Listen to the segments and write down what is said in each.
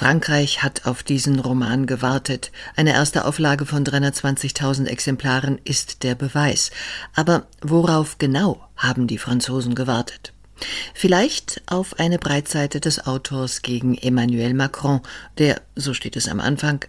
Frankreich hat auf diesen Roman gewartet. Eine erste Auflage von 320.000 Exemplaren ist der Beweis. Aber worauf genau haben die Franzosen gewartet? Vielleicht auf eine Breitseite des Autors gegen Emmanuel Macron, der, so steht es am Anfang,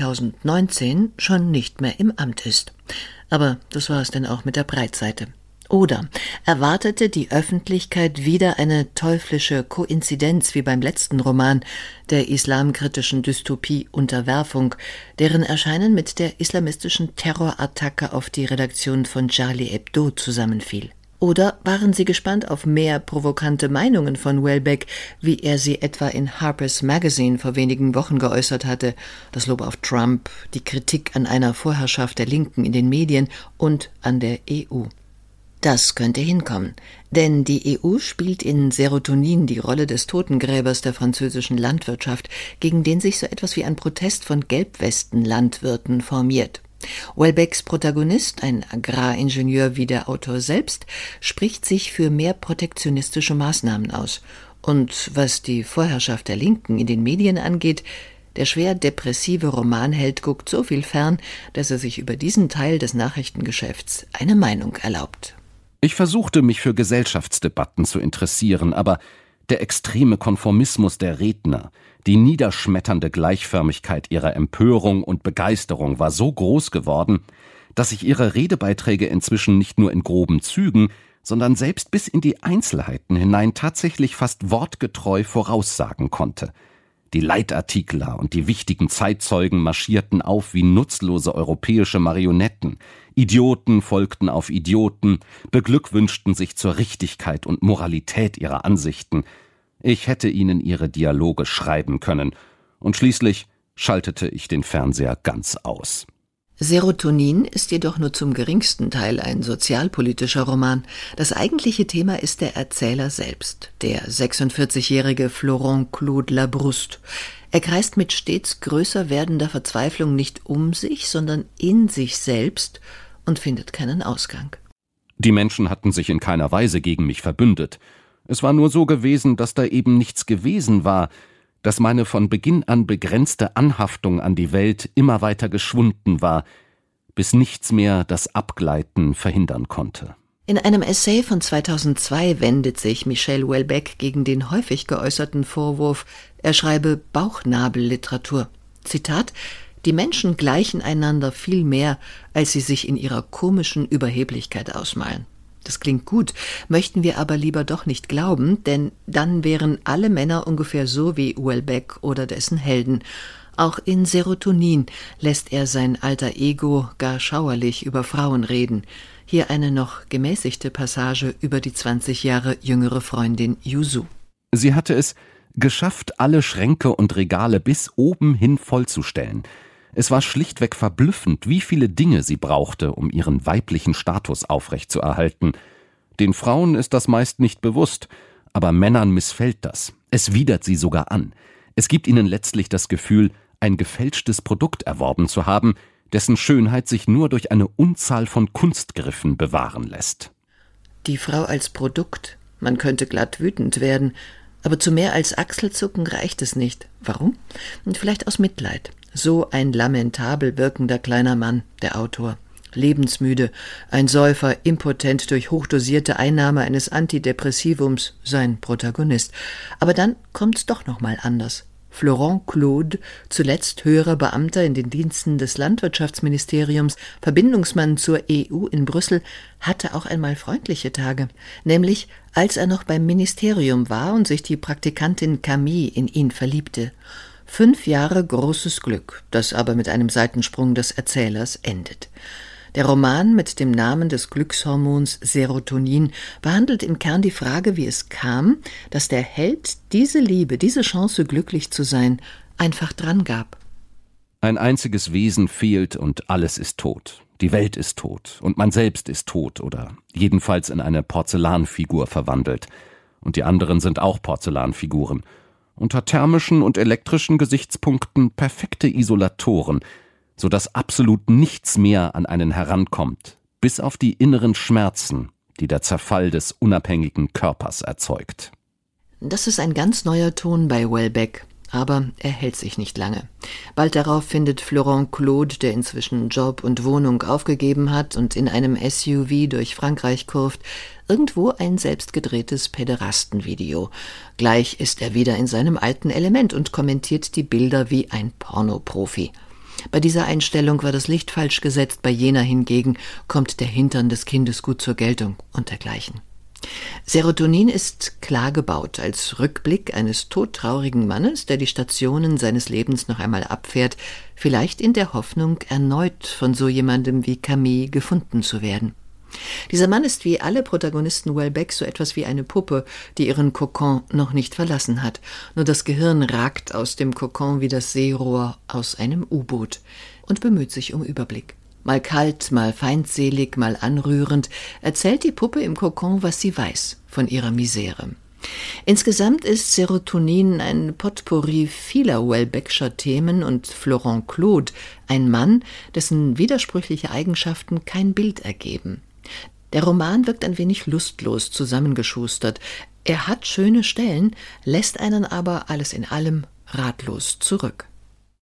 2019 schon nicht mehr im Amt ist. Aber das war es denn auch mit der Breitseite. Oder erwartete die Öffentlichkeit wieder eine teuflische Koinzidenz wie beim letzten Roman, der islamkritischen Dystopie Unterwerfung, deren Erscheinen mit der islamistischen Terrorattacke auf die Redaktion von Charlie Hebdo zusammenfiel? Oder waren sie gespannt auf mehr provokante Meinungen von Houellebecq, wie er sie etwa in Harper's Magazine vor wenigen Wochen geäußert hatte, das Lob auf Trump, die Kritik an einer Vorherrschaft der Linken in den Medien und an der EU? Das könnte hinkommen, denn die EU spielt in Serotonin die Rolle des Totengräbers der französischen Landwirtschaft, gegen den sich so etwas wie ein Protest von Gelbwesten-Landwirten formiert. Houellebecqs Protagonist, ein Agraringenieur wie der Autor selbst, spricht sich für mehr protektionistische Maßnahmen aus. Und was die Vorherrschaft der Linken in den Medien angeht, der schwer depressive Romanheld guckt so viel fern, dass er sich über diesen Teil des Nachrichtengeschäfts eine Meinung erlaubt. Ich versuchte, mich für Gesellschaftsdebatten zu interessieren, aber der extreme Konformismus der Redner, die niederschmetternde Gleichförmigkeit ihrer Empörung und Begeisterung war so groß geworden, dass ich ihre Redebeiträge inzwischen nicht nur in groben Zügen, sondern selbst bis in die Einzelheiten hinein tatsächlich fast wortgetreu voraussagen konnte. Die Leitartikler und die wichtigen Zeitzeugen marschierten auf wie nutzlose europäische Marionetten. Idioten folgten auf Idioten, beglückwünschten sich zur Richtigkeit und Moralität ihrer Ansichten. Ich hätte ihnen ihre Dialoge schreiben können. Und schließlich schaltete ich den Fernseher ganz aus. Serotonin ist jedoch nur zum geringsten Teil ein sozialpolitischer Roman. Das eigentliche Thema ist der Erzähler selbst, der 46-jährige Florent Claude Labrouste. Er kreist mit stets größer werdender Verzweiflung nicht um sich, sondern in sich selbst und findet keinen Ausgang. Die Menschen hatten sich in keiner Weise gegen mich verbündet. Es war nur so gewesen, dass da eben nichts gewesen war, dass meine von Beginn an begrenzte Anhaftung an die Welt immer weiter geschwunden war, bis nichts mehr das Abgleiten verhindern konnte. In einem Essay von 2002 wendet sich Michel Houellebecq gegen den häufig geäußerten Vorwurf, er schreibe Bauchnabelliteratur. Zitat: Die Menschen gleichen einander viel mehr, als sie sich in ihrer komischen Überheblichkeit ausmalen. Das klingt gut, möchten wir aber lieber doch nicht glauben, denn dann wären alle Männer ungefähr so wie Houellebecq oder dessen Helden. Auch in Serotonin lässt er sein alter Ego gar schauerlich über Frauen reden. Hier eine noch gemäßigte Passage über die 20 Jahre jüngere Freundin Yuzu. Sie hatte es geschafft, alle Schränke und Regale bis oben hin vollzustellen. Es war schlichtweg verblüffend, wie viele Dinge sie brauchte, um ihren weiblichen Status aufrechtzuerhalten. Den Frauen ist das meist nicht bewusst, aber Männern missfällt das. Es widert sie sogar an. Es gibt ihnen letztlich das Gefühl, ein gefälschtes Produkt erworben zu haben, dessen Schönheit sich nur durch eine Unzahl von Kunstgriffen bewahren lässt. Die Frau als Produkt. Man könnte glatt wütend werden. Aber zu mehr als Achselzucken reicht es nicht. Warum? Und vielleicht aus Mitleid. So ein lamentabel wirkender kleiner Mann, der Autor. Lebensmüde, ein Säufer, impotent durch hochdosierte Einnahme eines Antidepressivums, sein Protagonist. Aber dann kommt's doch noch mal anders. Florent Claude, zuletzt höherer Beamter in den Diensten des Landwirtschaftsministeriums, Verbindungsmann zur EU in Brüssel, hatte auch einmal freundliche Tage. Nämlich, als er noch beim Ministerium war und sich die Praktikantin Camille in ihn verliebte. 5 Jahre großes Glück, das aber mit einem Seitensprung des Erzählers endet. Der Roman mit dem Namen des Glückshormons Serotonin behandelt im Kern die Frage, wie es kam, dass der Held diese Liebe, diese Chance, glücklich zu sein, einfach dran gab. Ein einziges Wesen fehlt und alles ist tot. Die Welt ist tot und man selbst ist tot oder jedenfalls in eine Porzellanfigur verwandelt. Und die anderen sind auch Porzellanfiguren. Unter thermischen und elektrischen Gesichtspunkten perfekte Isolatoren, sodass absolut nichts mehr an einen herankommt, bis auf die inneren Schmerzen, die der Zerfall des unabhängigen Körpers erzeugt. Das ist ein ganz neuer Ton bei Houellebecq. Aber er hält sich nicht lange. Bald darauf findet Florent Claude, der inzwischen Job und Wohnung aufgegeben hat und in einem SUV durch Frankreich kurft, irgendwo ein selbstgedrehtes Päderastenvideo. Gleich ist er wieder in seinem alten Element und kommentiert die Bilder wie ein Pornoprofi. Bei dieser Einstellung war das Licht falsch gesetzt, bei jener hingegen kommt der Hintern des Kindes gut zur Geltung und dergleichen. Serotonin ist klar gebaut als Rückblick eines todtraurigen Mannes, der die Stationen seines Lebens noch einmal abfährt, vielleicht in der Hoffnung, erneut von so jemandem wie Camille gefunden zu werden. Dieser Mann ist wie alle Protagonisten Houellebecqs so etwas wie eine Puppe, die ihren Kokon noch nicht verlassen hat. Nur das Gehirn ragt aus dem Kokon wie das Seerohr aus einem U-Boot und bemüht sich um Überblick. Mal kalt, mal feindselig, mal anrührend, erzählt die Puppe im Kokon, was sie weiß von ihrer Misere. Insgesamt ist Serotonin ein Potpourri vieler Houellebec'scher Themen und Florent Claude ein Mann, dessen widersprüchliche Eigenschaften kein Bild ergeben. Der Roman wirkt ein wenig lustlos zusammengeschustert. Er hat schöne Stellen, lässt einen aber alles in allem ratlos zurück.